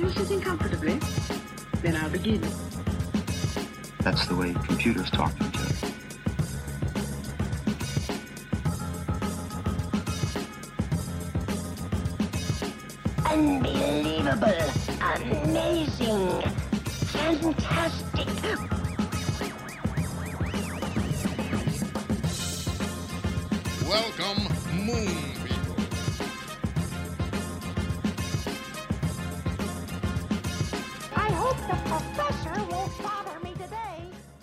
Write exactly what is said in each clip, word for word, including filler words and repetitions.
you sitting comfortably? Then I'll begin. That's the way computers talk to each other. Unbelievable, amazing, fantastic. Welcome, Moon People. I hope the professor won't bother me today.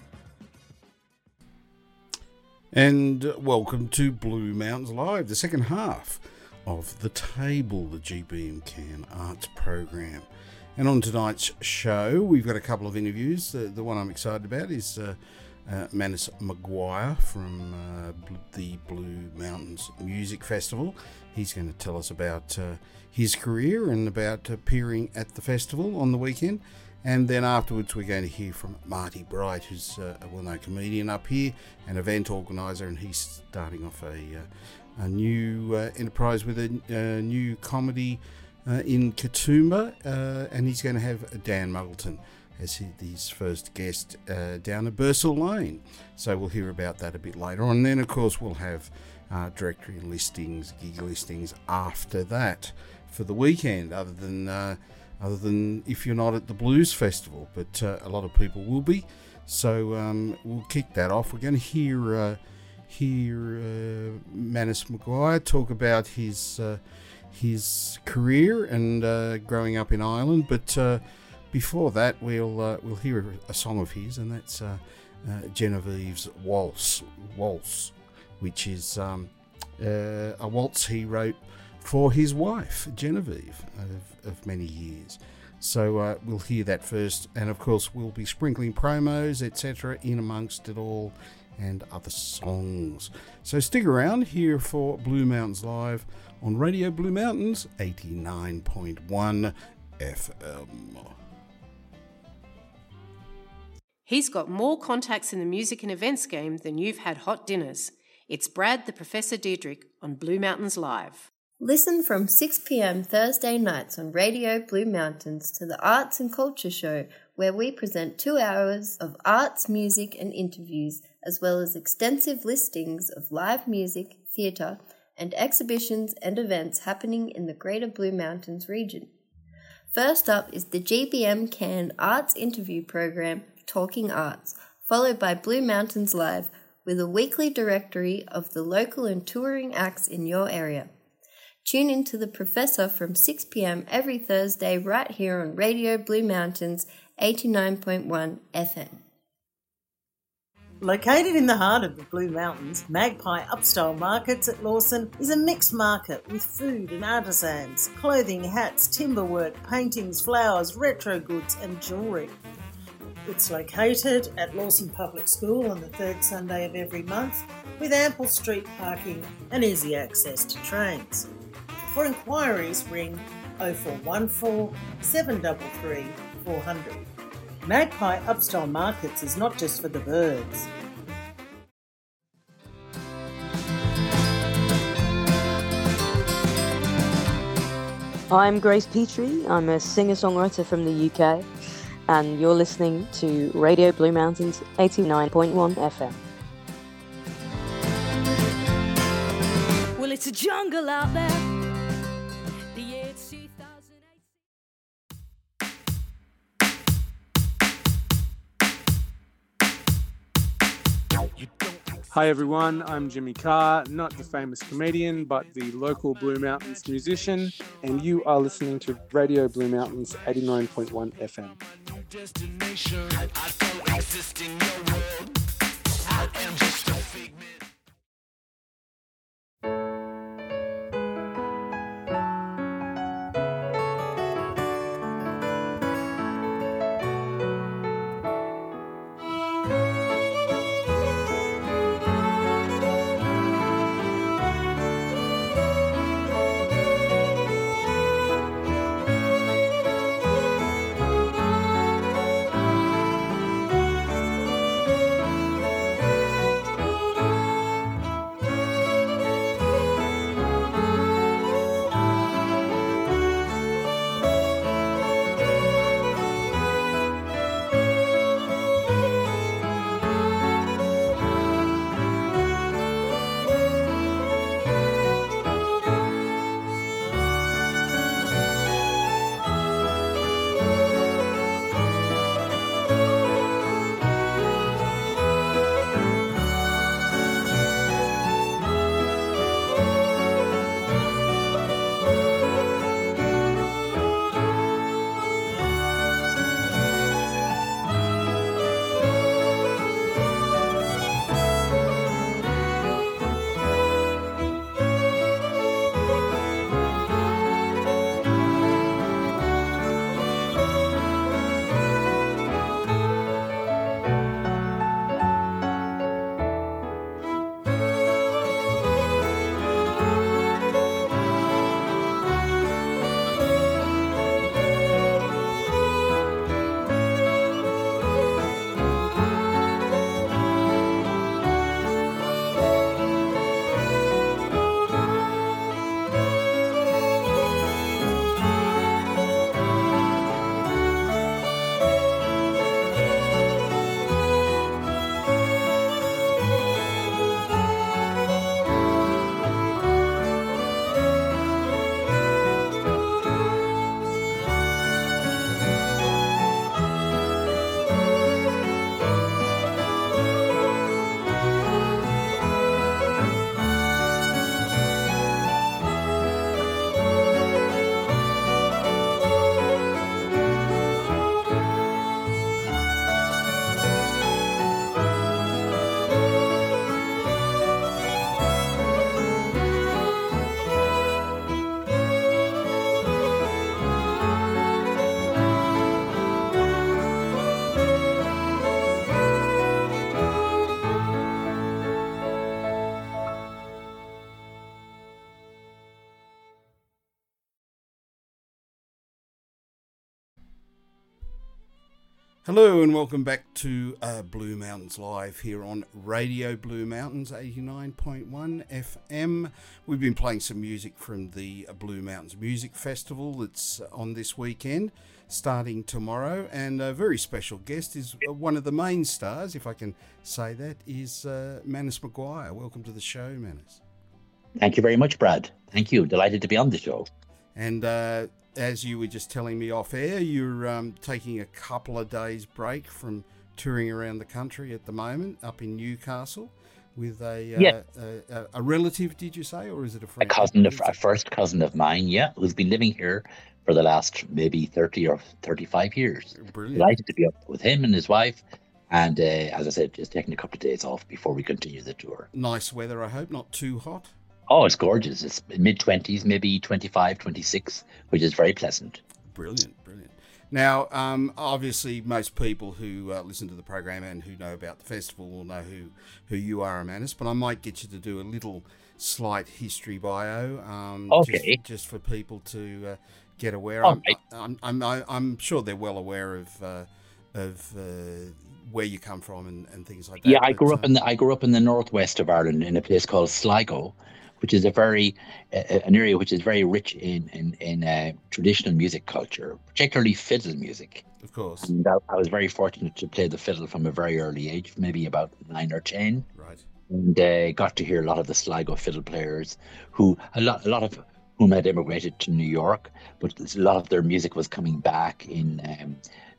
And uh, welcome to Blue Mountains Live, the second half of The Table, the G B M Can Arts Program. And on tonight's show, we've got a couple of interviews. The, the one I'm excited about is uh, uh, Manus Maguire from uh, the Blue Mountains Music Festival. He's going to tell us about uh, his career and about appearing at the festival on the weekend. And then afterwards, we're going to hear from Marty Bright, who's uh, a well-known comedian up here, an event organiser, and he's starting off a, uh, a new uh, enterprise with a uh, new comedy uh, in Katoomba, uh, and he's going to have Dan Muggleton as his first guest uh, down at Bursell Lane. So we'll hear about that a bit later on. And then, of course, we'll have uh, directory listings, gig listings after that for the weekend, other than... Uh, other than if you're not at the Blues Festival, but uh, a lot of people will be. So um, we'll kick that off. We're going to hear uh, hear uh, Manus Maguire talk about his uh, his career and uh, growing up in Ireland. But uh, before that, we'll uh, we'll hear a song of his, and that's uh, uh, Genevieve's Waltz, Waltz, which is um, uh, a waltz he wrote for his wife, Genevieve, of, of many years. So uh, we'll hear that first, and of course we'll be sprinkling promos, et cetera, in amongst it all, and other songs. So stick around here for Blue Mountains Live on Radio Blue Mountains, eighty-nine point one F M. He's got more contacts in the music and events game than you've had hot dinners. It's Brad the Professor Diedrich on Blue Mountains Live. Listen from six p.m. Thursday nights on Radio Blue Mountains to the Arts and Culture Show, where we present two hours of arts, music and interviews, as well as extensive listings of live music, theatre and exhibitions and events happening in the Greater Blue Mountains region. First up is the G B M Can Arts Interview Program, Talking Arts, followed by Blue Mountains Live, with a weekly directory of the local and touring acts in your area. Tune in to The Professor from six p.m. every Thursday right here on Radio Blue Mountains, eighty-nine point one F M. Located in the heart of the Blue Mountains, Magpie Upstyle Markets at Lawson is a mixed market with food and artisans, clothing, hats, timberwork, paintings, flowers, retro goods and jewellery. It's located at Lawson Public School on the third Sunday of every month, with ample street parking and easy access to trains. For inquiries, ring oh four one four, seven three three, four hundred. Magpie Upstyle Markets is not just for the birds. I'm Grace Petrie. I'm a singer-songwriter from the U K, and you're listening to Radio Blue Mountains eighty-nine point one F M. Well, it's a jungle out there. Hi everyone, I'm Jimmy Carr, not the famous comedian, but the local Blue Mountains musician, and you are listening to Radio Blue Mountains eighty-nine point one F M. Hello and welcome back to uh, Blue Mountains Live here on Radio Blue Mountains eighty-nine point one F M. We've been playing some music from the Blue Mountains Music Festival that's on this weekend, starting tomorrow, and a very special guest is one of the main stars, if I can say that, is uh, Manus Maguire. Welcome to the show, Manus. Thank you very much, Brad. Thank you. Delighted to be on the show. And uh, as you were just telling me off air, you're um, taking a couple of days break from touring around the country at the moment, up in Newcastle, with a, uh, yeah. a, a relative, did you say, or is it a friend? A cousin, of, a first cousin of mine, yeah, who's been living here for the last maybe thirty or thirty-five years. Brilliant. Delighted to be up with him and his wife. And uh, as I said, just taking a couple of days off before we continue the tour. Nice weather, I hope, not too hot. Oh, it's gorgeous. It's mid-twenties, maybe twenty-five, twenty-six, which is very pleasant. Brilliant, brilliant. Now, um, obviously, most people who uh, listen to the program and who know about the festival will know who, who you are, Manus, but I might get you to do a little slight history bio, um, okay. just, just for people to uh, get aware. All I'm, right. I'm, I'm, I'm, I'm sure they're well aware of uh, of uh, where you come from and, and things like that. Yeah, I but, grew up uh, in the I grew up in the northwest of Ireland in a place called Sligo, which is a very uh, an area which is very rich in in, in uh, traditional music culture, particularly fiddle music. Of course. And I, I was very fortunate to play the fiddle from a very early age, maybe about nine or ten. Right. And uh, got to hear a lot of the Sligo fiddle players, who a lot a lot of whom had immigrated to New York, but a lot of their music was coming back in um,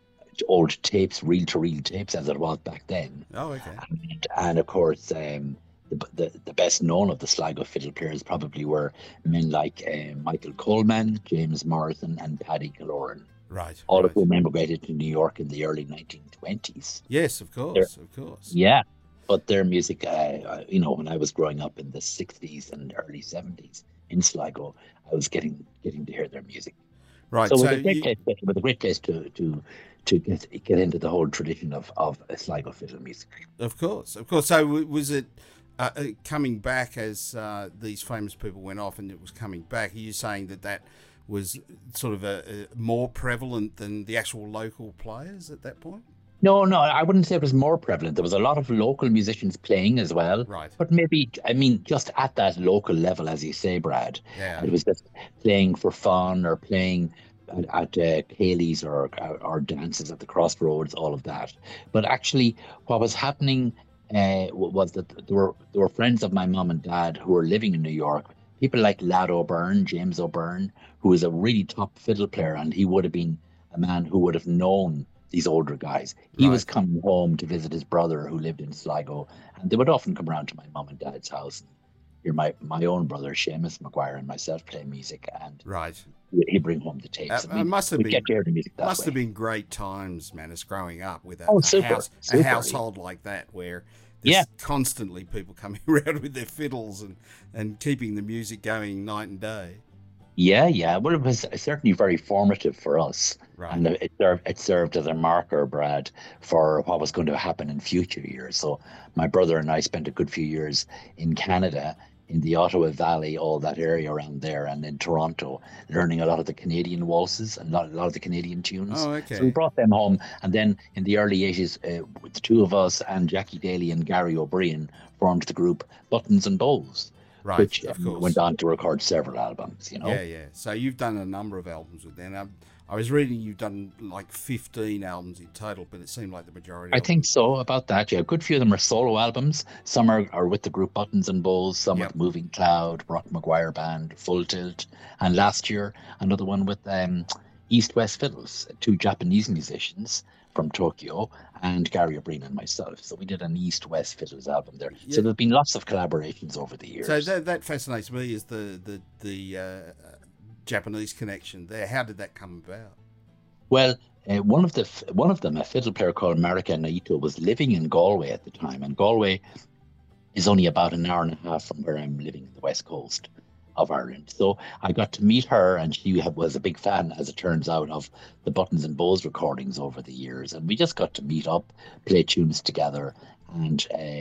old tapes, reel-to-reel tapes, as it was back then. Oh, okay. And, and of course. Um, The, the, the best known of the Sligo fiddle players probably were men like uh, Michael Coleman, James Morrison, and Paddy Killoran. Right. All right. of whom immigrated to New York in the early nineteen twenties. Yes, of course, They're, of course. Yeah, but their music, uh, you know, when I was growing up in the sixties and early seventies in Sligo, I was getting getting to hear their music. Right. So, So, it was a great you, place, it was a great place to to to get get into the whole tradition of of Sligo fiddle music. of course, of course. So w- was it uh, uh, coming back as uh, these famous people went off, and it was coming back? Are you saying that that was sort of a, a more prevalent than the actual local players at that point? No, no, I wouldn't say it was more prevalent. There was a lot of local musicians playing as well. Right. But maybe, I mean, just at that local level, as you say, Brad. Yeah. It was just playing for fun or playing at, at uh, Cayley's or, or dances at the crossroads, all of that. But actually, what was happening uh, was that there were, there were friends of my mum and dad who were living in New York. People like Lad O'Byrne, James O'Byrne, who was a really top fiddle player, and he would have been a man who would have known these older guys. He Right. was coming home to visit his brother who lived in Sligo, and they would often come around to my mum and dad's house and hear my, my own brother, Seamus Maguire, and myself play music, and Right. he'd bring home the tapes. Uh, and it we- must have we'd been get to hear the music that must way. have been great times, Manus, growing up with a, Oh, a super, house, super, a yeah. household like that, where there's Yeah. constantly people coming around with their fiddles and, and keeping the music going night and day. Yeah, yeah. Well, it was certainly very formative for us. Right. And it served, it served as a marker, Brad, for what was going to happen in future years. So my brother and I spent a good few years in Canada, in the Ottawa Valley, all that area around there, and in Toronto, learning a lot of the Canadian waltzes and a lot, a lot of the Canadian tunes. Oh, okay. So we brought them home. And then in the early eighties, uh, the two of us and Jackie Daly and Gary O'Brien formed the group Buttons and Bows. Right, Which of um, course. went on to record several albums, you know. Yeah, yeah. So you've done a number of albums with them. I, I was reading you've done like fifteen albums in total, but it seemed like the majority. I of think so, about that, yeah. A good few of them are solo albums. Some are, are with the group Buttons and Bowls, some Yep. with Moving Cloud, Brock Maguire Band, Full Tilt, and last year, another one with um, East West Fiddles, two Japanese musicians from Tokyo, and Gary O'Brien and myself. So we did an East West Fiddles album there. Yeah. So there's been lots of collaborations over the years. So that, that fascinates me, is the the the uh, Japanese connection there. How did that come about? Well, uh, one of the f- one of them, a fiddle player called Marika Naito, was living in Galway at the time, and Galway is only about an hour and a half from where I'm living in the west coast of Ireland. So I got to meet her, and she ha- was a big fan, as it turns out, of the Buttons and Bows recordings over the years, and we just got to meet up, play tunes together, and uh,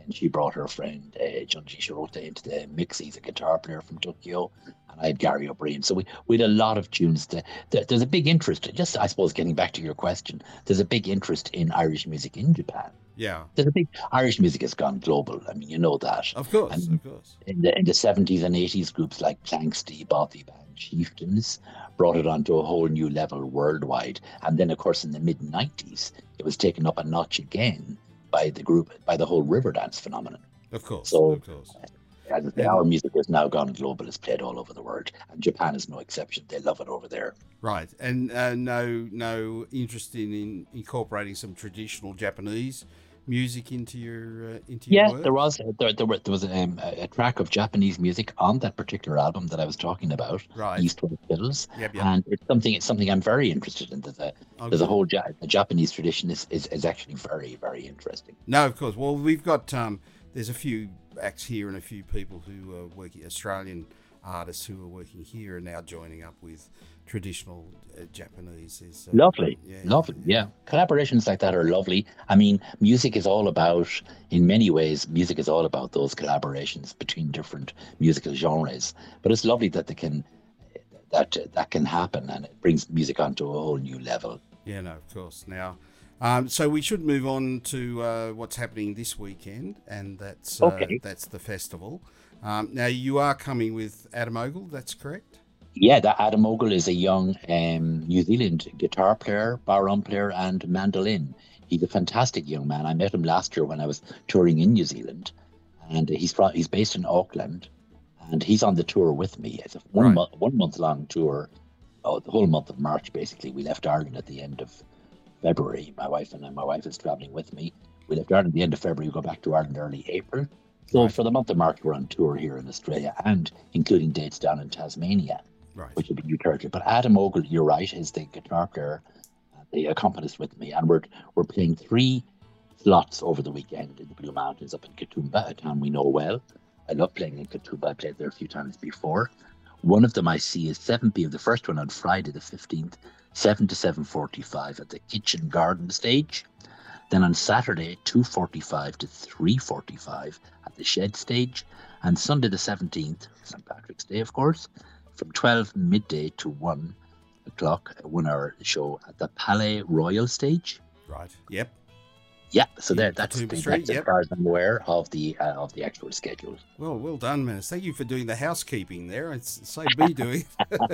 and she brought her friend uh, Junji Shirota into the mix. He's a guitar player from Tokyo, and I had Gary O'Brien. So we, we had a lot of tunes. To, to, there's a big interest, just I suppose getting back to your question, there's a big interest in Irish music in Japan. Yeah. There's a big, Irish music has gone global. I mean, you know that. Of course, and of course. In the, in the seventies and eighties, groups like Planxty, Bothy Band, Chieftains brought it onto a whole new level worldwide. And then, of course, in the mid nineties, it was taken up a notch again by the group, by the whole Riverdance phenomenon. Of course, so, of course. As yeah. Our music has now gone global. It's played all over the world, and Japan is no exception. They love it over there. Right, and uh, no, no interest in, in incorporating some traditional Japanese music into your uh, into your yeah, work? there was there there, were, there was um, a track of Japanese music on that particular album that I was talking about, right. East West Fiddles, yep, yep. and it's something it's something I'm very interested in. There's a okay. there's a whole ja- the Japanese tradition is, is is actually very very interesting. No, of course. Well, we've got um, there's a few acts here and a few people who are working, Australian artists who are working here and now joining up with traditional uh, Japanese. Is uh, lovely, yeah, lovely, yeah. yeah. Collaborations like that are lovely. I mean, music is all about, in many ways, music is all about those collaborations between different musical genres. But it's lovely that they can, that that can happen, and it brings music onto a whole new level. Yeah, no, of course. Now, um, so we should move on to uh, what's happening this weekend, and that's uh, okay. that's the festival. Um, now, you are coming with Adam Ogle, that's correct? Yeah, that Adam Ogle is a young um, New Zealand guitar player, baron player, and mandolin. He's a fantastic young man. I met him last year when I was touring in New Zealand, and he's from, he's based in Auckland, and he's on the tour with me. It's a one right. month one month long tour. Oh, the whole month of March, basically. We left Ireland at the end of February. My wife and I, my wife is traveling with me. We left Ireland at the end of February. We go back to Ireland early April. So for the month of March, we're on tour here in Australia, and including dates down in Tasmania, right. which will be new territory. But Adam Ogle, you're right, is the guitar player, the accompanist with me, and we're we're playing three slots over the weekend in the Blue Mountains up in Katoomba, a town we know well. I love playing in Katoomba. I played there a few times before. One of them I see is seven p.m. The first one on Friday the fifteenth, seven to seven forty-five at the Kitchen Garden stage. Then on Saturday, two forty-five to three forty-five at the Shed stage. And Sunday the seventeenth, Saint Patrick's Day, of course, from twelve midday to one o'clock, a one-hour show at the Palais Royal stage. Right, yep. Yeah, so there, that's, the, Street, that's yep. as far as I'm aware of the uh, of the actual schedule. Well, well done, Menace. Thank you for doing the housekeeping there. It's saved me doing.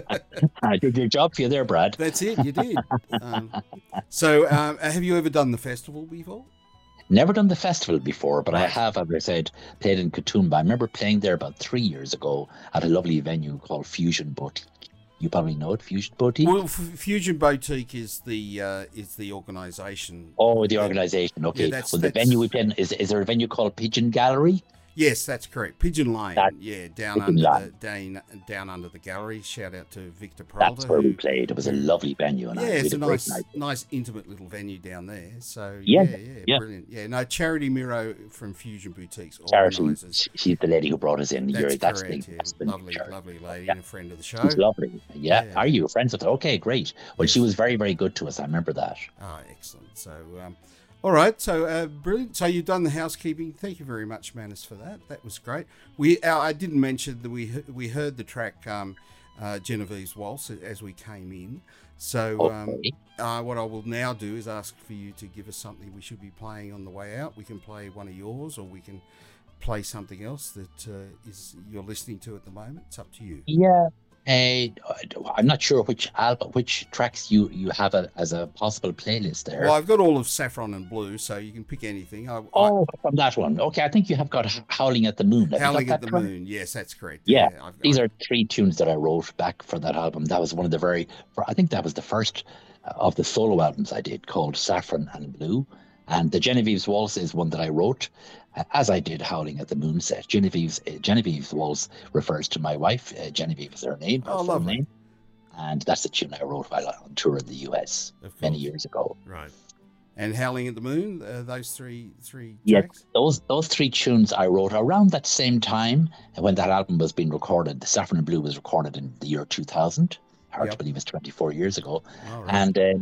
I did your job for you there, Brad. That's it, you did. Um, so, um, have you ever done the festival before? Never done the festival before, but right. I have, as I said, played in Katoomba. I remember playing there about three years ago at a lovely venue called Fusion Boutique. You probably know it, Fusion Boutique. Well, F- Fusion Boutique is the uh, is the organisation. Oh, the organisation. Okay. Yeah, that's, well, that's... the venue we played in, is is there a venue called Pigeon Gallery? Yes, that's correct. Pigeon Lane. That, yeah, down Pigeon under Lane. the down, down under the gallery. Shout out to Victor Peralta. That's where who, we played. It was a lovely venue, and yeah, I it's had a a great nice, night. nice, intimate little venue down there. So Yeah, yeah, yeah, yeah. brilliant. Yeah, no, Charity Miro from Fusion Boutiques Charity, organises. she's the lady who brought us in. That's You're, that's correct. the, Yeah, that's the lovely, Charity. lovely lady Yeah. and a friend of the show. She's lovely. Yeah. Yeah. Are you friends with her? Okay, great. Well, Yes. she was very, very good to us. I remember that. Ah, excellent. So, um, all right. So, uh, brilliant. So, you've done the housekeeping. Thank you very much, Manus, for that. That was great. We, uh, I didn't mention that we he- we heard the track um, uh, Genevieve's Waltz as we came in. So, um, Okay. uh, what I will now do is ask for you to give us something we should be playing on the way out. We can play one of yours, or we can play something else that uh, is you're listening to at the moment. It's up to you. Yeah. Uh, I'm not sure which album, which tracks you, you have a, as a possible playlist there. Well, I've got all of Saffron and Blue, so you can pick anything. I, oh, from that one. Okay, I think you have got Howling at the Moon. Have you Howling got at that the one? Moon. Yes, that's correct. Yeah, Yeah, I've- these I- are three tunes that I wrote back for that album. That was one of the very, for, I think that was the first of the solo albums I did called Saffron and Blue. And the Genevieve's Waltz is one that I wrote, uh, as I did Howling at the Moon set. Genevieve's, uh, Genevieve's Waltz refers to my wife. Uh, Genevieve is her name, her Oh, full lovely. name. And that's the tune I wrote while on tour in the U S Of many course. years ago. Right. And Howling at the Moon, uh, those three three Yeah, tracks? those those three tunes I wrote around that same time when that album was being recorded. The Saffron and Blue was recorded in the year two thousand. Hard Yep. to believe it's twenty-four years ago. All right. And um,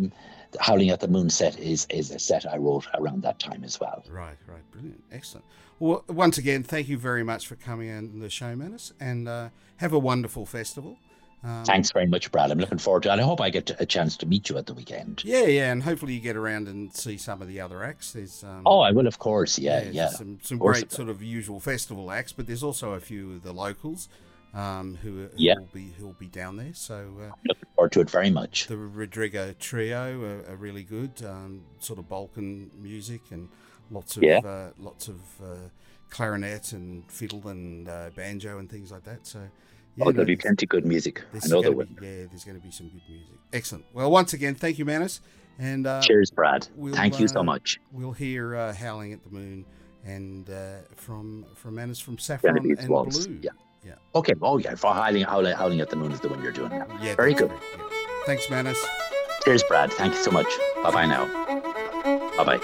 Howling at the Moon set is is a set I wrote around that time as well. Right, right, brilliant, excellent. Well, once again, thank you very much for coming on the show, Manus, and uh, have a wonderful festival. Um, Thanks very much, Brad. I'm looking forward to it. And I hope I get a chance to meet you at the weekend. Yeah, yeah, and hopefully you get around and see some of the other acts. There's um, oh, I will, of course. Yeah, yeah. yeah. Some, some great sort of usual festival acts, but there's also a few of the locals um, who, who yeah. will be who will be down there. So uh, I'm looking forward to it very much. The Rodrigo Trio are, are really good, um, sort of Balkan music and lots of yeah. uh, lots of uh, clarinet and fiddle and uh, banjo and things like that. So. Yeah, oh, there'll no, be plenty of good music. I know there will. Yeah, there's going to be some good music. Excellent. Well, once again, thank you, Manus. And uh, cheers, Brad. We'll, thank you uh, so much. We'll hear uh, "Howling at the Moon" and uh, from from Manus from Saffron Genevieve's and Waltz. Blue. Yeah. Yeah. Okay. Oh, yeah. For howling, howling, howling at the Moon is the one you're doing now. Yeah. Very good. Right. Yeah. Thanks, Manus. Cheers, Brad. Thank you so much. Bye bye now. Bye bye.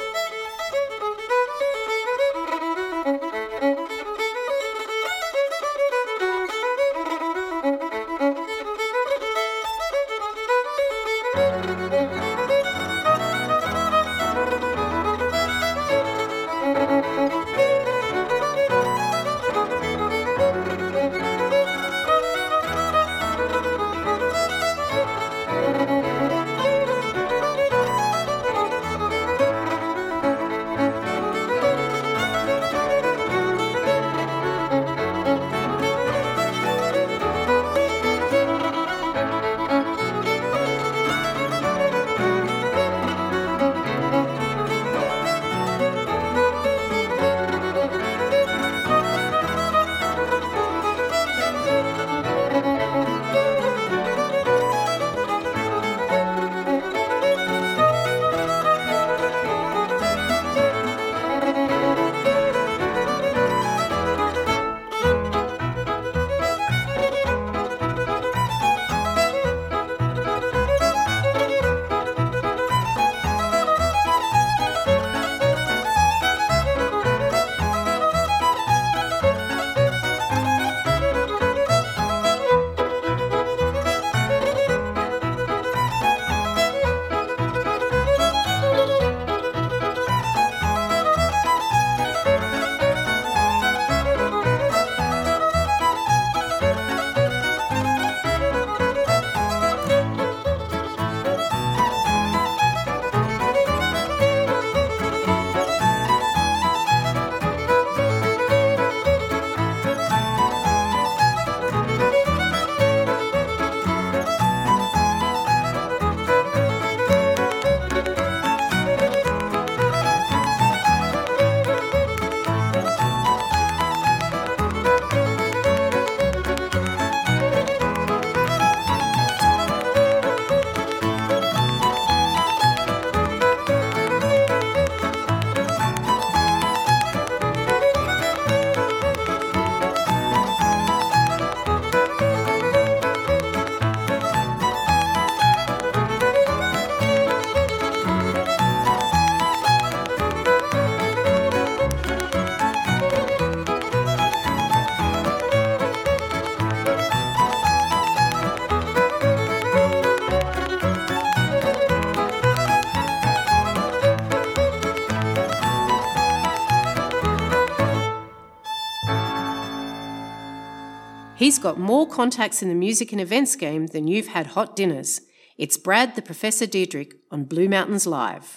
He's got more contacts in the music and events game than you've had hot dinners. It's Brad the Professor Diedrich on Blue Mountains Live.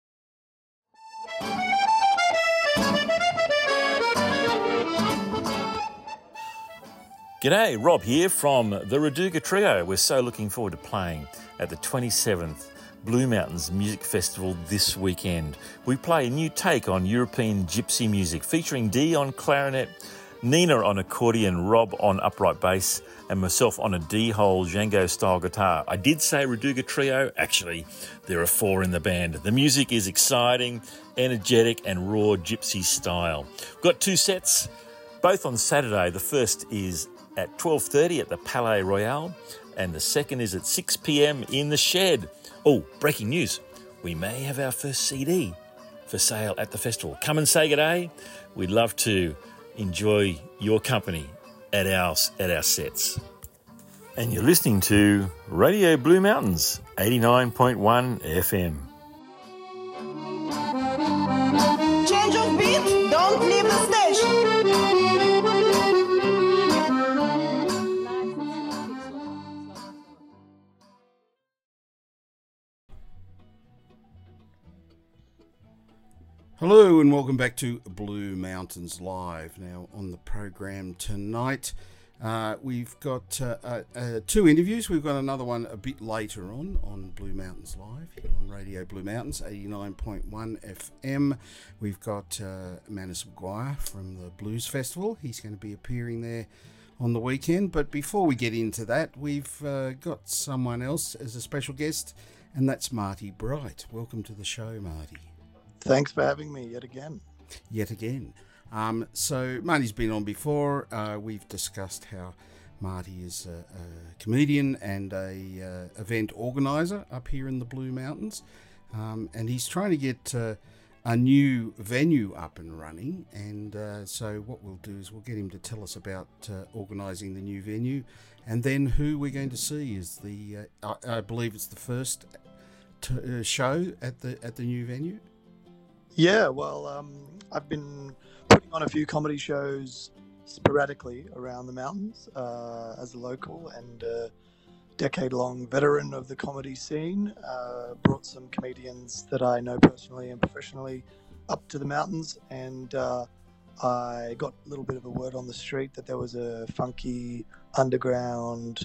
G'day, Rob here from the Raduga Trio. We're so looking forward to playing at the twenty-seventh Blue Mountains Music Festival this weekend. We play a new take on European gypsy music featuring Dee on clarinet, Nina on accordion, Rob on upright bass, and myself on a D-hole Django-style guitar. I did say Raduga Trio. Actually, there are four in the band. The music is exciting, energetic, and raw gypsy style. We've got two sets, both on Saturday. The first is at twelve thirty at the Palais Royal, and the second is at six p.m. in the Shed. Oh, breaking news. We may have our first C D for sale at the festival. Come and say g'day. We'd love to enjoy your company at our, at our sets. And you're listening to Radio Blue Mountains, eighty-nine point one F M. Change of beat, don't leave the station. Hello and welcome back to Blue Mountains Live. Now on the program tonight, uh, we've got uh, uh, uh, two interviews. We've got another one a bit later on on Blue Mountains Live here on Radio Blue Mountains, eighty-nine point one F M. We've got uh, Manus Maguire from the Blues Festival. He's going to be appearing there on the weekend. But before we get into that, we've uh, got someone else as a special guest, and that's Marty Bright. Welcome to the show, Marty. Thanks for having me yet again. Yet again. Um, so Marty's been on before. Uh, we've discussed how Marty is a, a comedian and a uh, event organizer up here in the Blue Mountains. Um, and he's trying to get uh, a new venue up and running. And uh, so what we'll do is we'll get him to tell us about uh, organising the new venue. And then who we're going to see is the, uh, I, I believe it's the first t- uh, show at the at the new venue. Yeah, well, um, I've been putting on a few comedy shows sporadically around the mountains uh, as a local and uh, decade-long veteran of the comedy scene. Uh, brought some comedians that I know personally and professionally up to the mountains, and uh, I got a little bit of a word on the street that there was a funky underground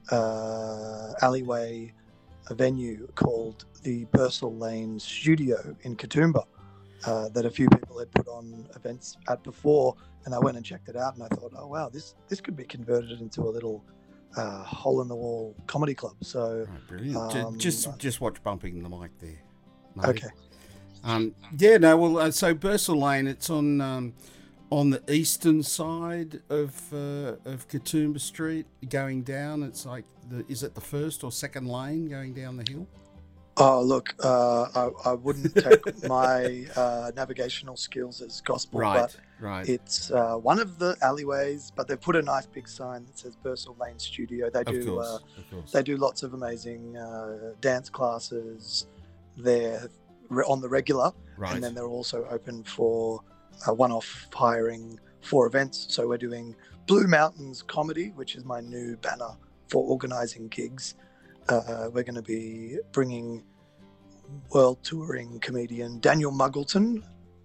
uh, alleyway a venue called the Bursell Lane Studio in Katoomba. Uh, that a few people had put on events at before, and I went and checked it out, and I thought, oh wow, this this could be converted into a little uh, hole-in-the-wall comedy club. So, oh, brilliant! Um, just just watch bumping the mic there. Marty. Okay. Um, yeah, no. Well, uh, so Bursell Lane, it's on um, on the eastern side of uh, of Katoomba Street, going down. It's like the is it the first or second lane going down the hill? Oh, look, uh, I, I wouldn't take my uh, navigational skills as gospel, right, but right. it's uh, one of the alleyways, but they've put a nice big sign that says Bursell Lane Studio. They do, of course, uh, of course. They do lots of amazing uh, dance classes there on the regular, right. And then they're also open for uh, one-off hiring for events. So we're doing Blue Mountains Comedy, which is my new banner for organising gigs. Uh, we're going to be bringing world touring comedian Daniel Muggleton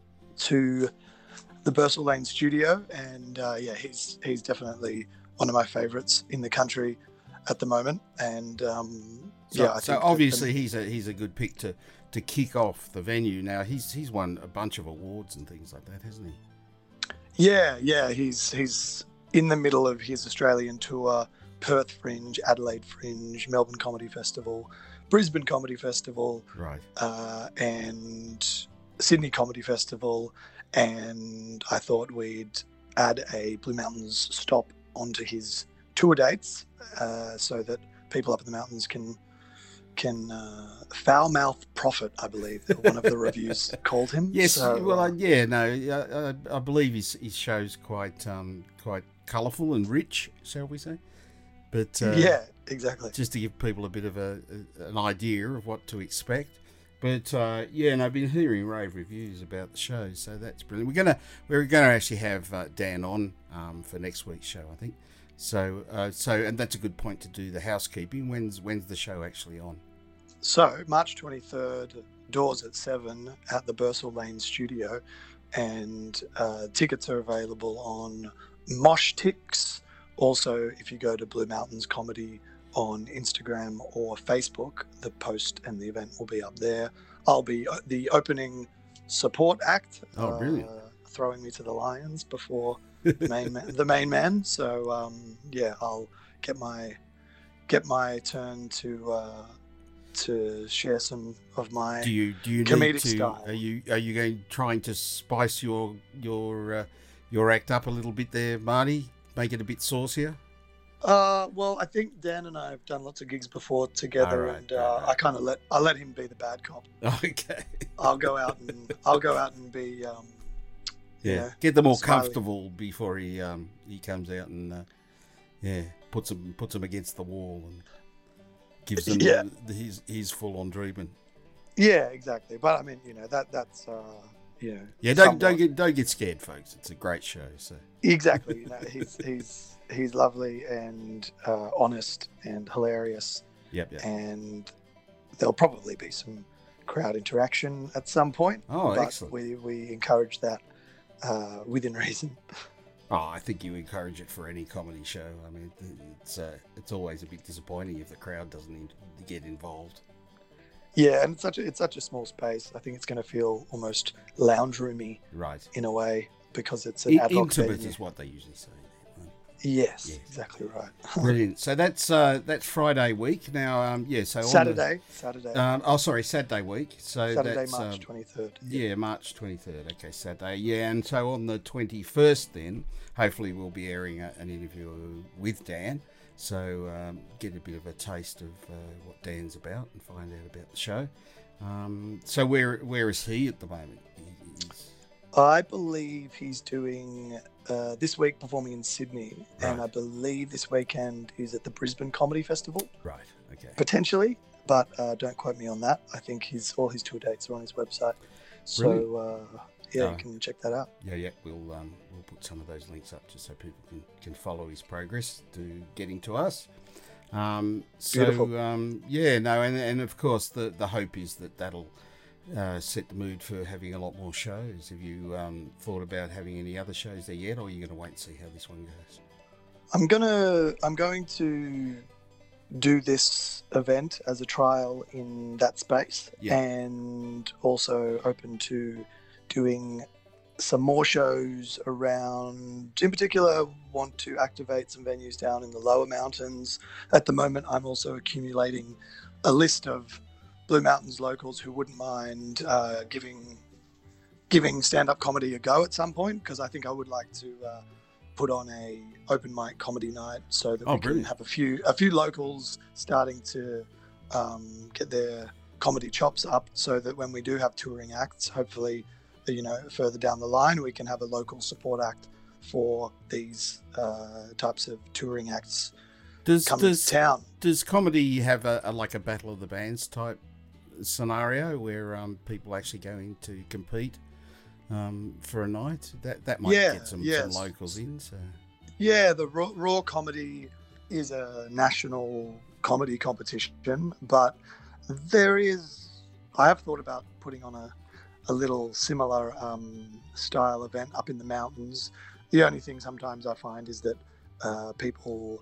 to the Bursell Lane Studio, and uh, yeah, he's he's definitely one of my favourites in the country at the moment. And um, so, yeah, I so think obviously the, he's a he's a good pick to, to kick off the venue. Now he's he's won a bunch of awards and things like that, hasn't he? Yeah, yeah, he's he's in the middle of his Australian tour. Perth Fringe, Adelaide Fringe, Melbourne Comedy Festival, Brisbane Comedy Festival, right, uh, and Sydney Comedy Festival, and I thought we'd add a Blue Mountains stop onto his tour dates, uh, so that people up in the mountains can can uh, foul mouth profit. I believe one of the reviews called him. Yes, so, well, uh, uh, yeah, no, I, I, I believe his his show's quite um, quite colourful and rich, shall we say? But uh, yeah, exactly. Just to give people a bit of a, a an idea of what to expect. But uh, yeah, and I've been hearing rave reviews about the show, so that's brilliant. We're gonna we're gonna actually have uh, Dan on um, for next week's show, I think. So uh, so and that's a good point to do the housekeeping. When's when's the show actually on? So March twenty-third, doors at seven at the Bursell Lane Studio, and uh, tickets are available on Moshtix. Also, if you go to Blue Mountains Comedy on Instagram or Facebook, the post and the event will be up there. I'll be the opening support act. Oh, brilliant. Uh, throwing me to the lions before the main man, the main man. So, um, yeah, I'll get my get my turn to uh, to share some of my do you do you comedic need to, style. Are you are you going trying to spice your your uh, your act up a little bit there, Marty? Make it a bit saucier? Uh, well, I think Dan and I have done lots of gigs before together, right, and uh, right. I kind of let I let him be the bad cop. Okay. I'll go out and I'll go out and be um, yeah. You know, get them all smiley. comfortable before he um he comes out and uh, Yeah, puts them puts them against the wall and gives them Yeah. the, his his full on treatment. Yeah, exactly. But I mean, you know, that that's uh, you know. Yeah, don't somewhat- don't get don't get scared, folks. It's a great show. So Exactly. You know, he's he's he's lovely and uh, honest and hilarious. Yep, yep. And there'll probably be some crowd interaction at some point. Oh, but excellent. We we encourage that uh, within reason. Oh, I think you encourage it for any comedy show. I mean, it's uh, it's always a bit disappointing if the crowd doesn't in- get involved. Yeah, and it's such a it's such a small space. I think it's going to feel almost lounge roomy, Right. in a way, because it's an In- ad hoc intimate venue. is what they usually say. Yes, Yeah. exactly right. Brilliant. So that's uh, that's Friday week now. Um, yeah. So on the- Saturday, Saturday. Um, oh, sorry, Saturday week. So Saturday, that's, March um, twenty-third. Yeah, March twenty-third. Okay, Saturday. Yeah, and so on the twenty-first, then hopefully we'll be airing a, an interview with Dan. So um, get a bit of a taste of uh, what Dan's about and find out about the show. Um, so where where is he at the moment? He- he's- I believe he's doing uh, this week performing in Sydney, and Right. I believe this weekend is at the Brisbane Comedy Festival, Right. Okay. potentially, but uh, don't quote me on that. I think his all his tour dates are on his website, so uh, yeah, Oh. you can check that out. Yeah, yeah. We'll um, we'll put some of those links up just so people can, can follow his progress to getting to us. Um, so Beautiful. um, yeah, no, and and of course the the hope is that that'll uh, set the mood for having a lot more shows. Have you um, thought about having any other shows there yet, or are you going to wait and see how this one goes? I'm gonna I'm going to do this event as a trial in that space, Yeah. and also open to doing some more shows around. In particular, want to activate some venues down in the lower mountains. At the moment, I'm also accumulating a list of Blue Mountains locals who wouldn't mind uh, giving giving stand-up comedy a go at some point, because I think I would like to uh, put on a open mic comedy night so that Oh, we can brilliant. have a few a few locals starting to um, get their comedy chops up, so that when we do have touring acts, hopefully, you know, further down the line, we can have a local support act for these uh, types of touring acts Does coming does to town. does comedy have a, a like a battle of the bands type scenario where um, people actually go in to compete um, for a night? That that might Yeah, get some, yes. some locals in. So Yeah, the raw, raw comedy is a national comedy competition, but there is. I have thought about putting on a, a little similar um, style event up in the mountains. The only thing sometimes I find is that uh, people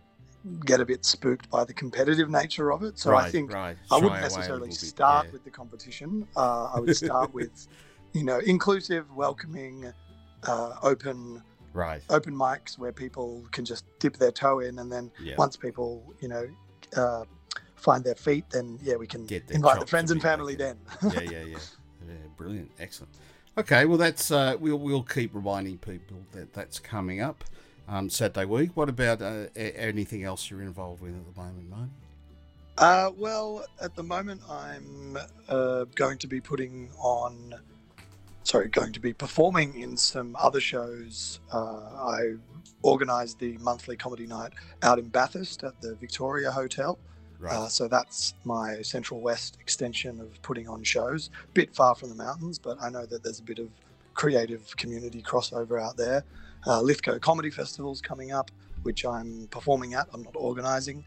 get a bit spooked by the competitive nature of it. So I Right, think right. I Shy away wouldn't a necessarily little bit, start yeah. with the competition. Uh, I would start with, you know, inclusive, welcoming, uh, open. Right. Open mics where people can just dip their toe in, and then Yeah. once people, you know, uh, find their feet, then yeah, we can Get their invite the chops friends a and bit, family then. yeah, yeah, yeah, yeah. Brilliant, excellent. Okay, well that's uh, we'll we'll keep reminding people that that's coming up um, Saturday week. What about uh, a- anything else you're involved with at the moment, Marty? Uh, well, at the moment, I'm uh, going to be putting on, sorry, going to be performing in some other shows. Uh, I organised the monthly comedy night out in Bathurst at the Victoria Hotel. Right. Uh, so that's my Central West extension of putting on shows. Bit far from the mountains, but I know that there's a bit of creative community crossover out there. Uh, Lithgow Comedy Festival's coming up, which I'm performing at. I'm not organising.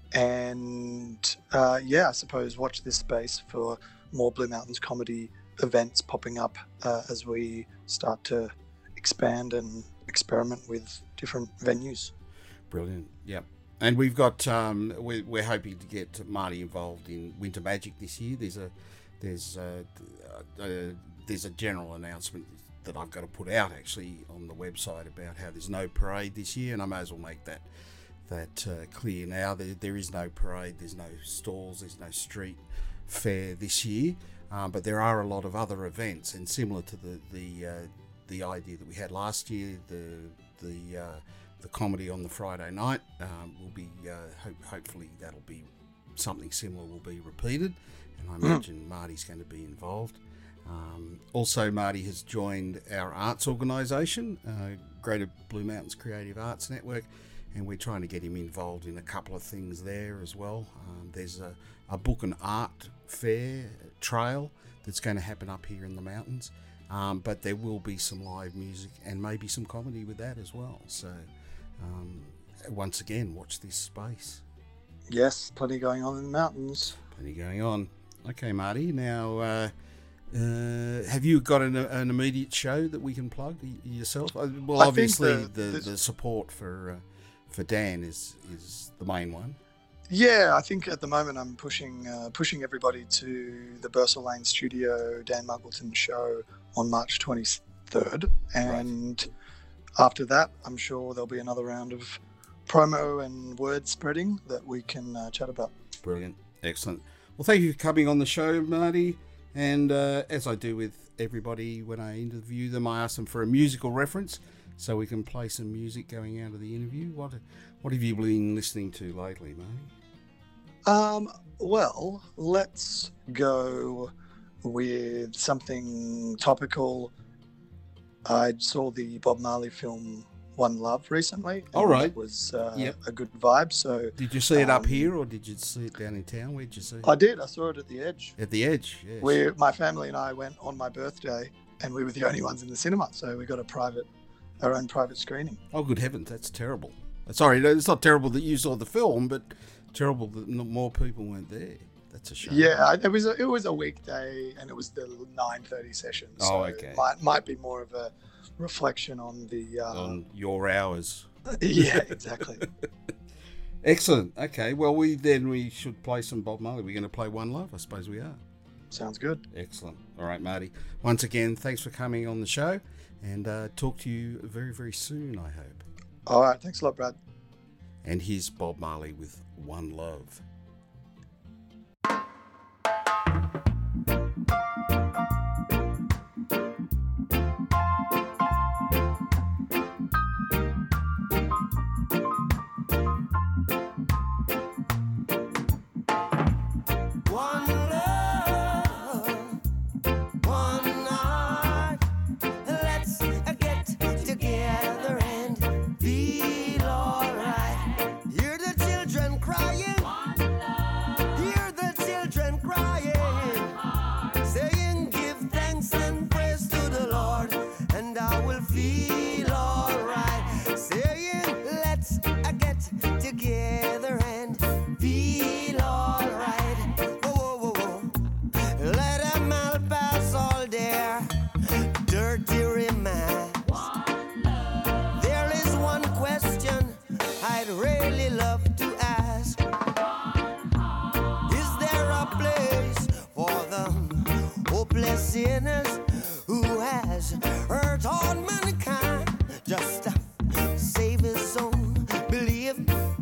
And uh, yeah, I suppose watch this space for more Blue Mountains comedy events popping up uh, as we start to expand and experiment with different venues. Brilliant. Yep. And we've got um, we're, we're hoping to get Marty involved in Winter Magic this year. There's a there's a, uh, there's a general announcement that I've got to put out actually on the website about how there's no parade this year, and I may as well make that that uh, clear now. There, there is no parade, there's no stalls, there's no street fair this year, um, but there are a lot of other events, and similar to the the uh, the idea that we had last year, the the uh, the comedy on the Friday night um, will be uh, hope, hopefully that'll be something similar will be repeated, and I imagine Marty's going to be involved. Um, also, Marty has joined our arts organisation, uh, Greater Blue Mountains Creative Arts Network, and we're trying to get him involved in a couple of things there as well. Um, there's a, a book and art fair trail that's going to happen up here in the mountains, um, but there will be some live music and maybe some comedy with that as well. So um, once again, watch this space. Yes, plenty going on in the mountains. Plenty going on. Okay, Marty, now uh, uh, have you got an, an immediate show that we can plug yourself? Well, I obviously think the, the, the, the support for uh, for Dan is is the main one. Yeah, I think at the moment I'm pushing uh, pushing everybody to the Bursell Lane Studio Dan Muggleton show on March twenty-third, and right. after that, I'm sure there'll be another round of promo and word spreading that we can uh, chat about. Brilliant, excellent. Well, thank you for coming on the show, Marty. And uh, as I do with everybody when I interview them, I ask them for a musical reference so we can play some music going out of the interview. What What have you been listening to lately, Marty? Um, well, let's go with something topical. I saw the Bob Marley film One Love recently. All right. It was uh, yep. a good vibe. So, did you see it um, up here or did you see it down in town? Where did you see it? I did. I saw it at the Edge. At the Edge, yes. We, my family and I went on my birthday, and we were the only ones in the cinema, so we got a private, our own private screening. Oh, good heavens, that's terrible. Sorry, it's not terrible that you saw the film, but terrible that not more people weren't there. That's a shame. Yeah, it was a, it was a weekday, and it was the nine thirty session. So oh, okay. It might, might be more of a reflection on the... Uh, on your hours. Yeah, exactly. Excellent. Okay, well, we then we should play some Bob Marley. We're going to play One Love, I suppose we are. Sounds good. Excellent. All right, Marty. Once again, thanks for coming on the show, and uh, talk to you very, very soon, I hope. All right, thanks a lot, Brad. And here's Bob Marley with One Love. Sinners who has hurt all mankind just to save his own belief.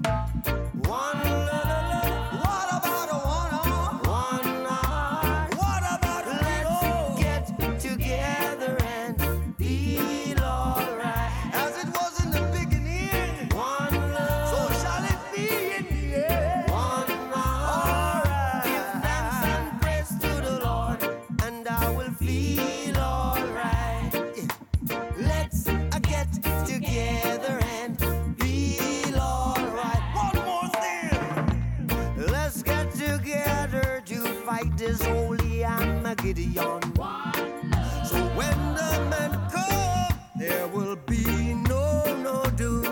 One love, what about a one one heart? What about let's get together and feel alright as it was in the beginning. One love, so shall it be in the end. One heart, give thanks and praise to the Lord, and I will feel alright. Let's uh, get together and feel alright. One more thing. Let's get together to fight this holy Armageddon. So when the men come, there will be no, no doom.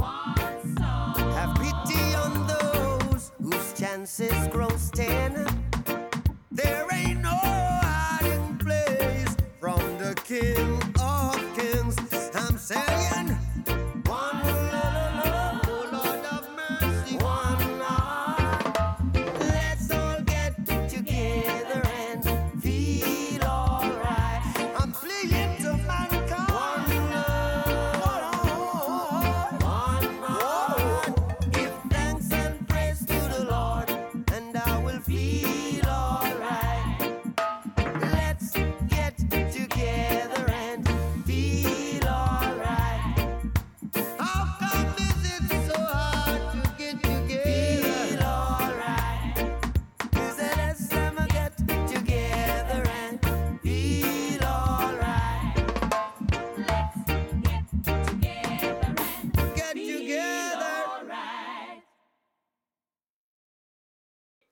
Have pity on those whose chances grow thin. There ain't no hiding place from the King of Kings. I'm saying, one love, oh Lord of mercy, one heart. Let's all get together and feel alright. I'm pleading to mankind. One love, one heart. Give thanks and praise to the Lord, and I will feel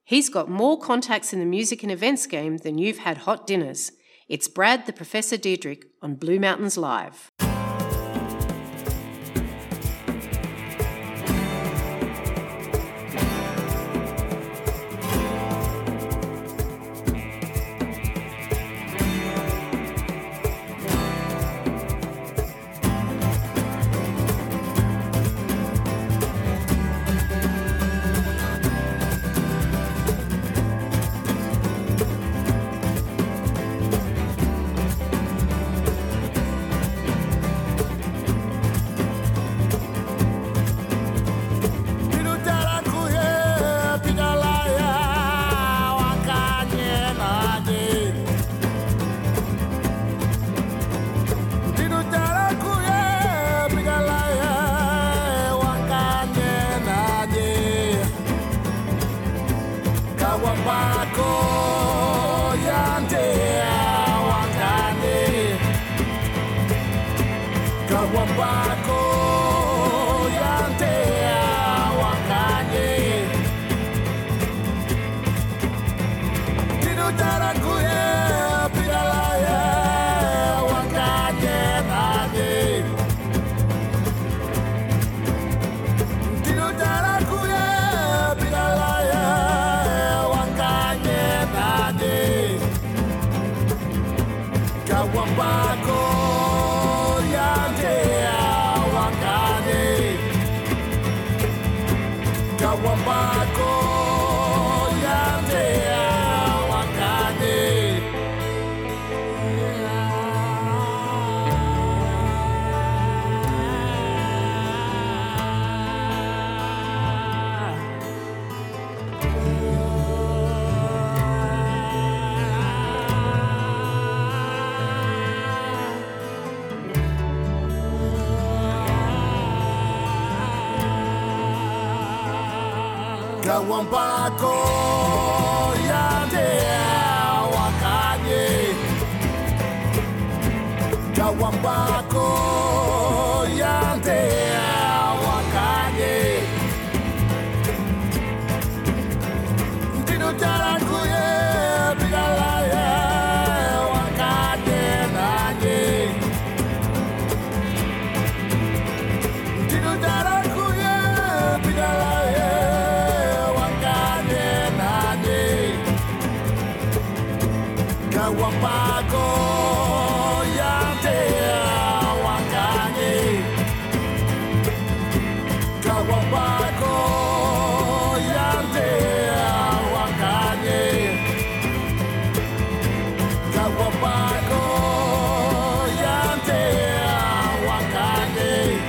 He's got more contacts in the music and events game than you've had hot dinners. It's Brad the Professor Diedrich on Blue Mountains Live. Kawampako yande wakanye Kawampako yande wakanye Dino taranguye bigalaye wakanye nanye Dino taranguye bigalaye Kawampako yante wakanye Kawampako yante wakanye Kawampako yante wakanye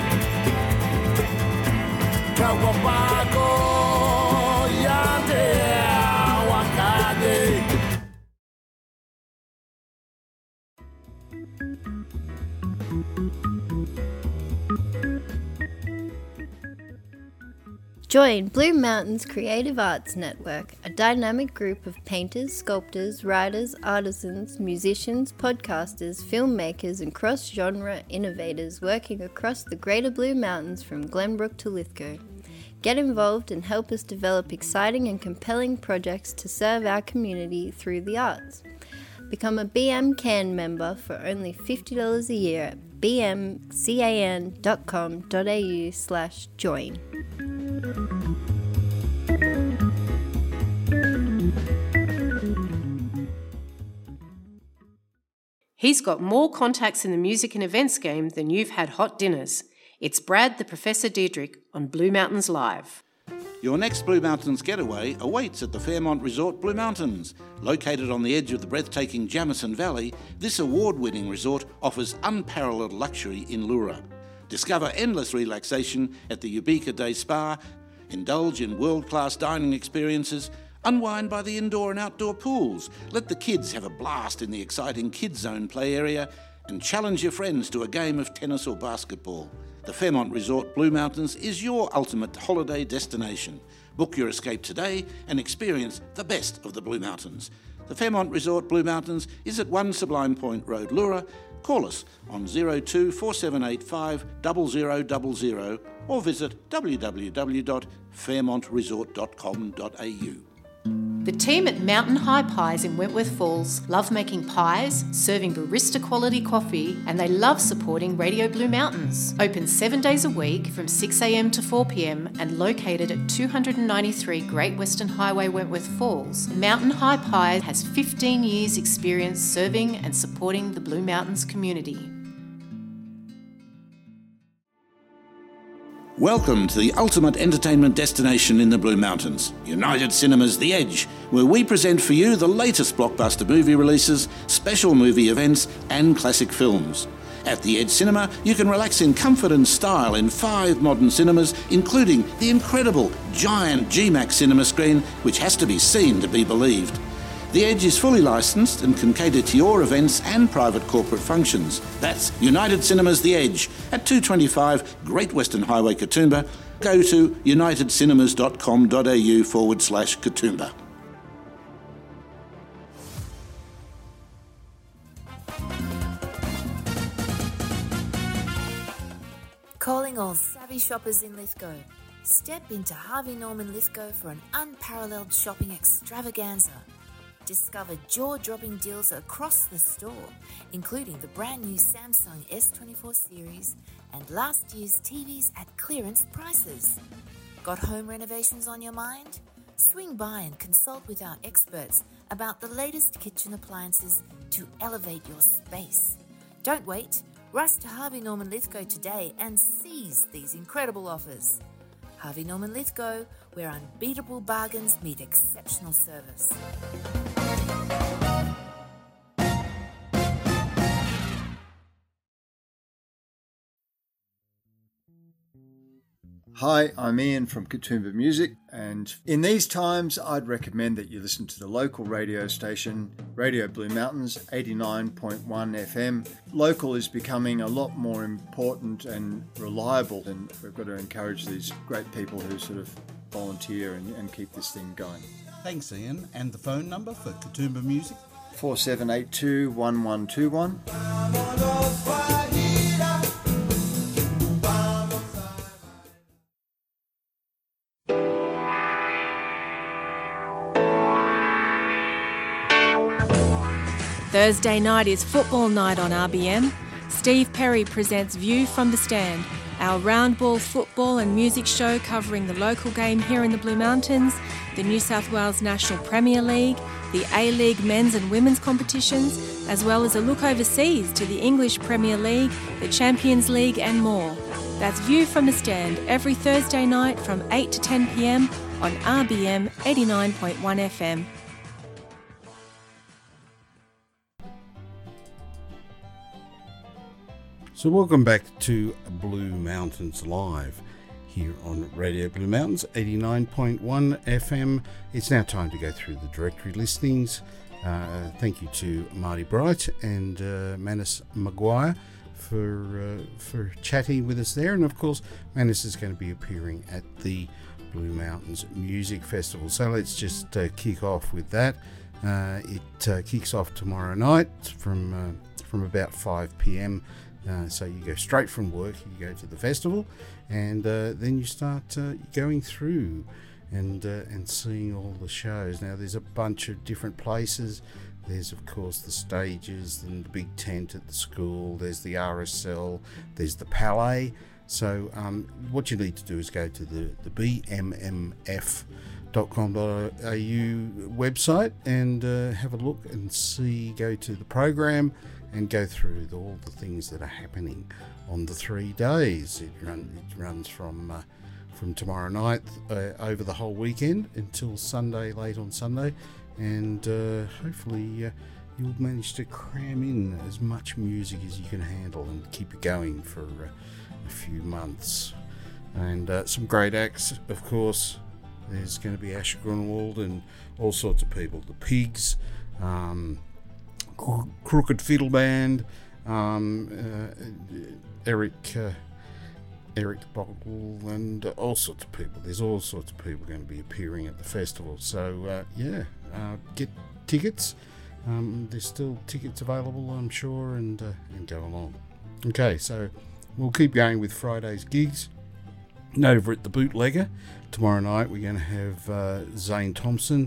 Kawampako yante wakanye Join Blue Mountains Creative Arts Network, a dynamic group of painters, sculptors, writers, artisans, musicians, podcasters, filmmakers, and cross-genre innovators working across the Greater Blue Mountains from Glenbrook to Lithgow. Get involved and help us develop exciting and compelling projects to serve our community through the arts. Become a B M C A N member for only fifty dollars a year at b m can dot com dot a u slash join. He's got more contacts in the music and events game than you've had hot dinners. It's Brad the Professor Diedrich on Blue Mountains Live. Your next Blue Mountains getaway awaits at the Fairmont Resort Blue Mountains. Located on the edge of the breathtaking Jamison Valley, this award-winning resort offers unparalleled luxury in Lura. Discover endless relaxation at the Ubika Day Spa, indulge in world-class dining experiences, unwind by the indoor and outdoor pools, let the kids have a blast in the exciting Kids Zone play area, and challenge your friends to a game of tennis or basketball. The Fairmont Resort Blue Mountains is your ultimate holiday destination. Book your escape today and experience the best of the Blue Mountains. The Fairmont Resort Blue Mountains is at one Sublime Point Road, Lura. Call us on zero two four seven eight five zero zero zero zero or visit w w w dot fairmont resort dot com dot a u. The team at Mountain High Pies in Wentworth Falls love making pies, serving barista quality coffee, and they love supporting Radio Blue Mountains. Open seven days a week from six a.m. to four p.m. and located at two ninety-three Great Western Highway, Wentworth Falls, Mountain High Pies has fifteen years experience serving and supporting the Blue Mountains community. Welcome to the ultimate entertainment destination in the Blue Mountains, United Cinemas The Edge, where we present for you the latest blockbuster movie releases, special movie events and classic films. At The Edge Cinema, you can relax in comfort and style in five modern cinemas, including the incredible giant G MAX cinema screen, which has to be seen to be believed. The Edge is fully licensed and can cater to your events and private corporate functions. That's United Cinemas The Edge at two twenty-five Great Western Highway, Katoomba. Go to unitedcinemas.com.au forward slash Katoomba. Calling all savvy shoppers in Lithgow. Step into Harvey Norman Lithgow for an unparalleled shopping extravaganza. Discover jaw-dropping deals across the store, including the brand new Samsung S twenty-four series and last year's T Vs at clearance prices. Got home renovations on your mind? Swing by and consult with our experts about the latest kitchen appliances to elevate your space. Don't wait. Rush to Harvey Norman Lithgow today and seize these incredible offers. Harvey Norman Lithgow, where unbeatable bargains meet exceptional service. Hi, I'm Ian from Katoomba Music, and in these times I'd recommend that you listen to the local radio station, Radio Blue Mountains, eighty-nine point one F M. Local is becoming a lot more important and reliable, and we've got to encourage these great people who sort of volunteer and, and keep this thing going. Thanks, Ian. And the phone number for Katoomba Music? four seven eight two, one one two one. Thursday night is football night on R B M. Steve Perry presents View from the Stand, our round ball football and music show covering the local game here in the Blue Mountains, the New South Wales National Premier League, the A-League men's and women's competitions, as well as a look overseas to the English Premier League, the Champions League and more. That's View from the Stand every Thursday night from eight to ten p m on R B M eighty-nine point one F M. So welcome back to Blue Mountains Live here on Radio Blue Mountains eighty-nine point one F M. It's now time to go through the directory listings. Uh, thank you to Marty Bright and uh, Manus Maguire for uh, for chatting with us there. And of course, Manus is going to be appearing at the Blue Mountains Music Festival. So let's just uh, kick off with that. Uh, it uh, kicks off tomorrow night from uh, from about five p m Uh, so you go straight from work, you go to the festival, and uh, then you start uh, going through and uh, and seeing all the shows. Now there's a bunch of different places. There's of course the stages and the big tent at the school. There's the R S L. There's the Palais. So um, what you need to do is go to the, the b m m f dot com dot a u website and uh, have a look and see, go to the program and go through the, all the things that are happening on the three days. It, run, it runs from uh, from tomorrow night uh, over the whole weekend until Sunday, late on Sunday, and uh, hopefully uh, you'll manage to cram in as much music as you can handle and keep it going for uh, a few months. And uh, some great acts, of course. There's going to be Asher Grunwald and all sorts of people. The Pigs, um, Crooked Fiddle Band, um, uh, Eric uh, Eric Bogle, and uh, all sorts of people. There's all sorts of people going to be appearing at the festival. So uh, yeah, uh, get tickets. Um, there's still tickets available, I'm sure, and uh, and go along. Okay, so we'll keep going with Friday's gigs. Over at the Bootlegger tomorrow night, we're going to have uh, Zane Thompson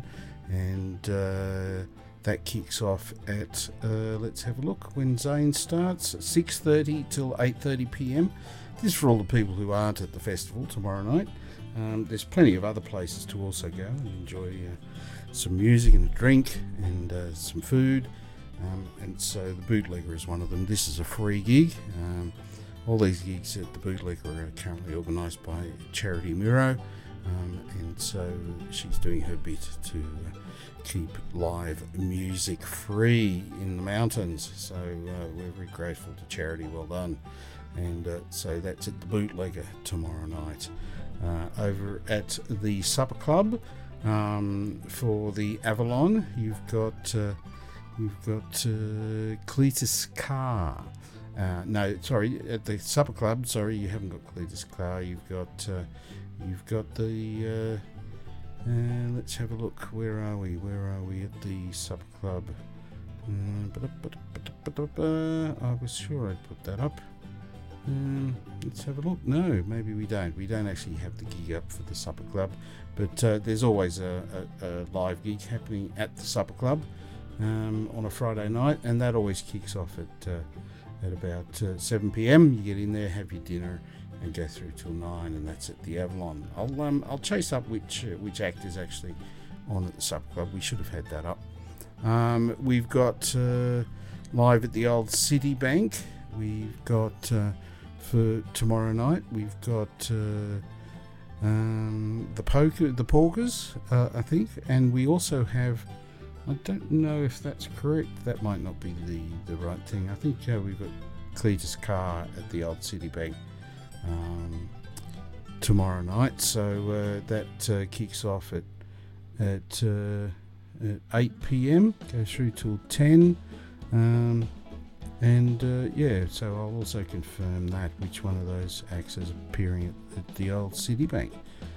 and uh, that kicks off at, uh, let's have a look, when Zane starts, six thirty till eight thirty p.m. This is for all the people who aren't at the festival tomorrow night. Um, there's plenty of other places to also go and enjoy uh, some music and a drink and uh, some food. Um, and so the Bootlegger is one of them. This is a free gig. Um, all these gigs at the Bootlegger are currently organised by Charity Miro, um, and so she's doing her bit to uh, keep live music free in the mountains. So uh, we're very grateful to Charity. Well done. And uh, so that's at the Bootlegger tomorrow night. Uh, over at the Supper Club um, for the Avalon, you've got. Uh, You've got uh, Cletus Carr. Uh, no, sorry, at the Supper Club. Sorry, you haven't got Cletus Carr. You've got, uh, you've got the. Uh, uh, let's have a look. Where are we? Where are we at the Supper Club? Uh, I was sure I'd put that up. Um, let's have a look. No, maybe we don't. We don't actually have the gig up for the Supper Club, but uh, there's always a, a, a live gig happening at the Supper Club. Um, on a Friday night, and that always kicks off at uh, at about uh, seven p.m. You get in there, have your dinner, and go through till nine, and that's at the Avalon. I'll um, I'll chase up which uh, which act is actually on at the Supper Club. We should have had that up. Um, we've got uh, live at the old Citibank. We've got uh, for tomorrow night. We've got uh, um, the poker, the Porkers, uh, I think, and we also have. I don't know if that's correct. That might not be the, the right thing. I think uh, we've got Cletus Carr at the old Citibank um, tomorrow night. So uh, that uh, kicks off at at, uh, at eight p.m. Goes through till ten. Um, and uh, yeah, so I'll also confirm that which one of those acts is appearing at, at the old Citibank.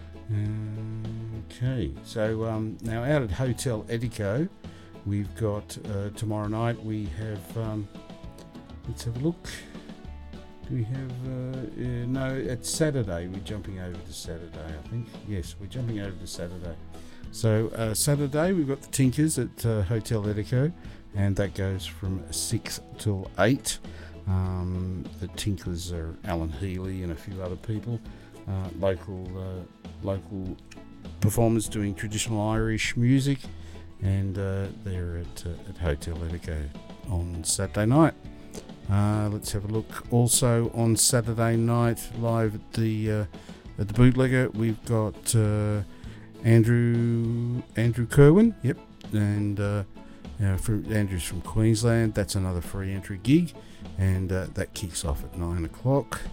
Okay, so um, now out at Hotel Edico, we've got uh, tomorrow night. We have um, let's have a look. Do we have uh, uh, no? It's Saturday. We're jumping over to Saturday, I think. Yes, we're jumping over to Saturday. So uh, Saturday we've got the Tinkers at uh, Hotel Edico, and that goes from six till eight. Um, the Tinkers are Alan Healy and a few other people. Uh, local uh, local performers doing traditional Irish music, and uh, they're at, uh, at Hotel Edico on Saturday night. Uh, let's have a look. Also on Saturday night, live at the uh, at the Bootlegger, we've got uh, Andrew Andrew Kerwin. Yep, and uh, you know, from, Andrew's from Queensland. That's another free entry gig, and uh, that kicks off at nine o'clock.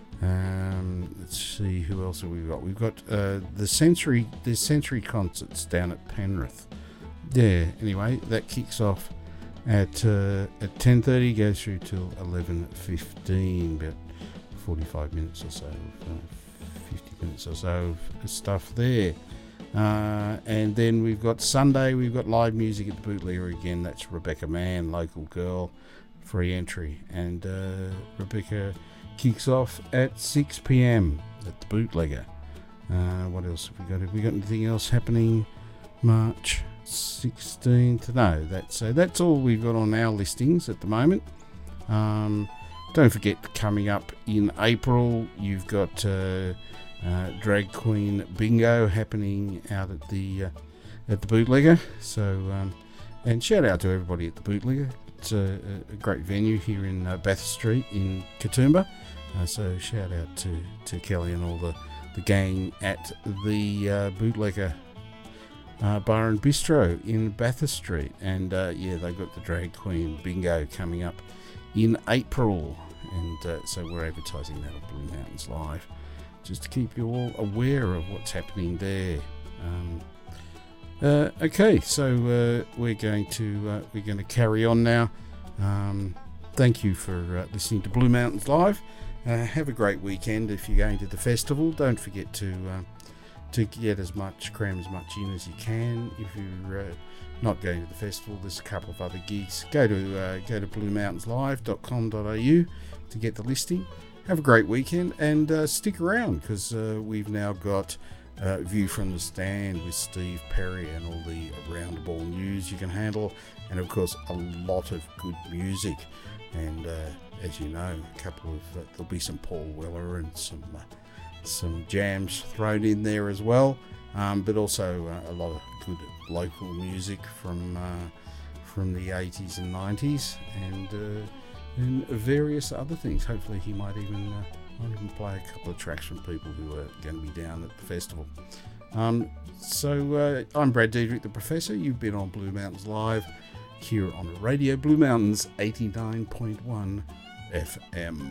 Um, let's see who else have we got. We've got uh, the Sensory the Sensory concerts down at Penrith. Yeah. Anyway, that kicks off at uh, at ten thirty. Goes through till eleven fifteen. About forty-five minutes or so, uh, fifty minutes or so of stuff there. Uh, and then we've got Sunday. We've got live music at the Bootlegger again. That's Rebecca Mann, local girl, free entry, and uh, Rebecca kicks off at six p.m. at the Bootlegger. Uh, what else have we got? Have we got anything else happening March sixteenth? No, that's uh, that's all we've got on our listings at the moment. Um, don't forget, coming up in April, you've got uh, uh, Drag Queen Bingo happening out at the uh, at the Bootlegger. So, um, and shout out to everybody at the Bootlegger. It's a, a great venue here in uh, Bath Street in Katoomba. Uh, so shout out to, to Kelly and all the, the gang at the uh, Bootlegger uh, Bar and Bistro in Bathurst Street. And uh, yeah, they've got the Drag Queen Bingo coming up in April. And uh, so we're advertising that on Blue Mountains Live, just to keep you all aware of what's happening there. Um, uh, okay, so uh, we're going to uh, we're going to carry on now. Um, thank you for uh, listening to Blue Mountains Live. Uh, have a great weekend if you're going to the festival. Don't forget to uh, to get as much, cram as much in as you can. If you're uh, not going to the festival, there's a couple of other gigs. Go to uh, go to blue mountains live dot com dot a u to get the listing. Have a great weekend, and uh, stick around, because uh, we've now got uh, View from the Stand with Steve Perry and all the round ball news you can handle, and of course a lot of good music. And uh, as you know, a couple of uh, there'll be some Paul Weller and some uh, some jams thrown in there as well, um, but also uh, a lot of good local music from uh, from the eighties and nineties, and uh, and various other things. Hopefully he might even uh, might even play a couple of tracks from people who are going to be down at the festival. Um, so uh, I'm Brad Diedrich, the Professor. You've been on Blue Mountains Live here on Radio Blue Mountains eighty-nine point one F M.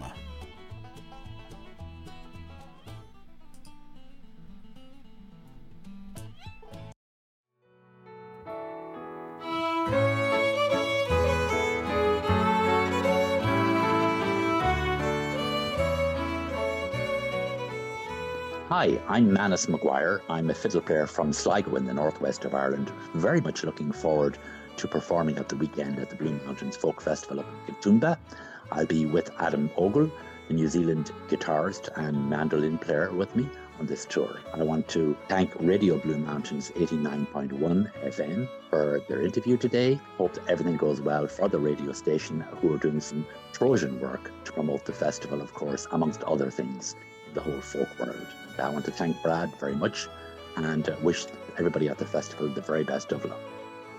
Hi, I'm Manus Maguire. I'm a fiddle player from Sligo in the northwest of Ireland. Very much looking forward to performing at the weekend at the Blue Mountains Folk Festival up in Katoomba. I'll be with Adam Ogle, a New Zealand guitarist and mandolin player, with me on this tour. I want to thank Radio Blue Mountains eighty-nine point one F M for their interview today. Hope that everything goes well for the radio station, who are doing some Trojan work to promote the festival, of course, amongst other things, the whole folk world. I want to thank Brad very much and wish everybody at the festival the very best of luck.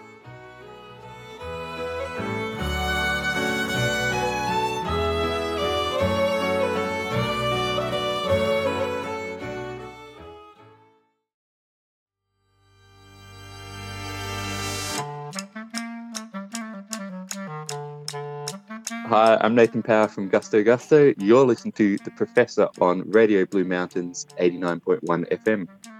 Hi, I'm Nathan Power from Gusto Gusto. You're listening to The Professor on Radio Blue Mountains eighty-nine point one F M.